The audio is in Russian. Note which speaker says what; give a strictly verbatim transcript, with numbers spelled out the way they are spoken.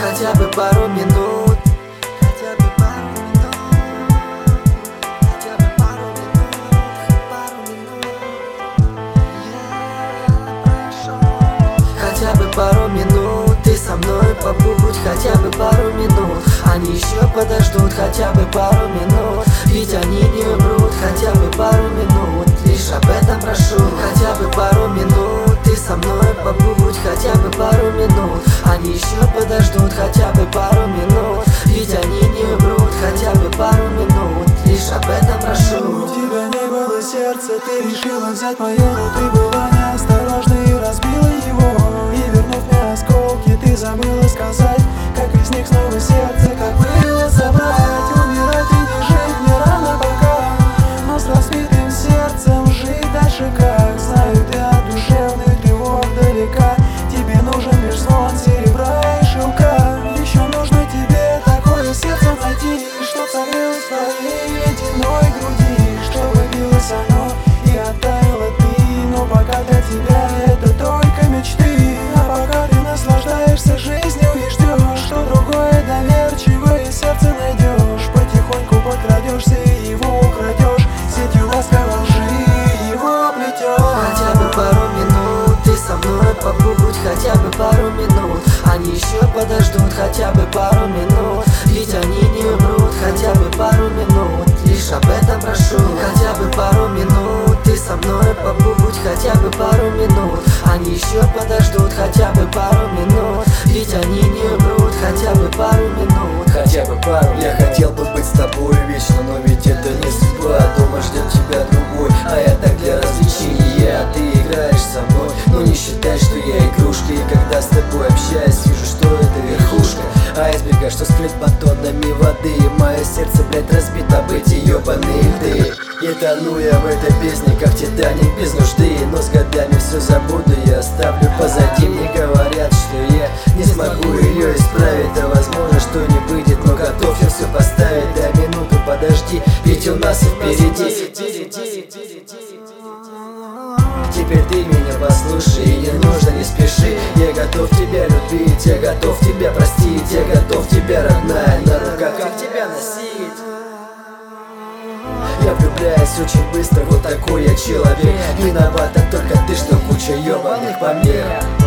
Speaker 1: хотя бы пару минут. Хотя бы пару минут. Хотя бы пару минут. Пару минут. Я прошу. Хотя бы пару минут ты со мной побудь. Хотя бы пару минут. Они еще подождут хотя бы пару минут. Ведь они не умрут. Хотя бы пару минут. Лишь об этом прошу. Хотя бы пару минут ты со мной побудь. Хотя бы пару минут. Они еще подождут хотя бы пару минут. Ведь они не умрут. Хотя бы пару минут. Лишь об этом прошу.
Speaker 2: У тебя не было сердца, ты решила взять мое, но ты была неосторожна и разбила его. И вернув мне осколки, ты забыла сказать, как из них снова сердце, как было собрать. Умирать и не жить мне рано пока, но с разбитым сердцем жить дальше как. Знаю, ты от душевных тревог далека, тебе нужен лишь звон серебра и шелка. Еще нужно тебе такое сердце найти, чтоб согрелось в твоей ледяной груди, чтобы билось оно и оттаяло ты. Но пока для тебя это только мечты, а пока ты наслаждаешься жизнью и ждешь, что другое доверчивое сердце найдешь. Потихоньку подкрадешься и его украдешь, сетью ласковой лжи его плетешь.
Speaker 1: Хотя бы пару минут ты со мной побудь. Хотя бы пару минут. Они еще подождут хотя бы пару минут. Ведь они не умрут. Хотя бы пару минут. Лишь об этом прошу. Хотя бы пару минут ты со мной побудь. Хотя бы пару минут. Они еще подождут хотя бы пару минут. Ведь они не умрут. Хотя бы пару минут.
Speaker 3: Хотя бы пару. Я хотел бы быть с тобой вечно, но ведь это не судьба. Дома ждет тебя другой, а я так для развлечения, а ты играешь со мной. Но не считай, что я игрушка, и когда с тобой общаюсь, вижу, что это верхушка айсберга, что скрыт под тоннами воды. И мое сердце, блядь, разбито об эти ёбаные льды. И тону я в этой песне, как Титаник без нужды. Но с годами все забуду, я оставлю позади. Мне говорят, что я не смогу ее исправить, а возможно, что не выйдет, но готов я все поставить. Да минуту подожди, ведь у нас и впереди. Теперь ты меня послушай, и не нужно, не спеши. Я готов тебя любить, я готов тебя простить, я готов тебя, родная, на руках как тебя носить. Я влюбляюсь очень быстро, вот такой я человек. Виновата только ты, что куча ёбаных помех.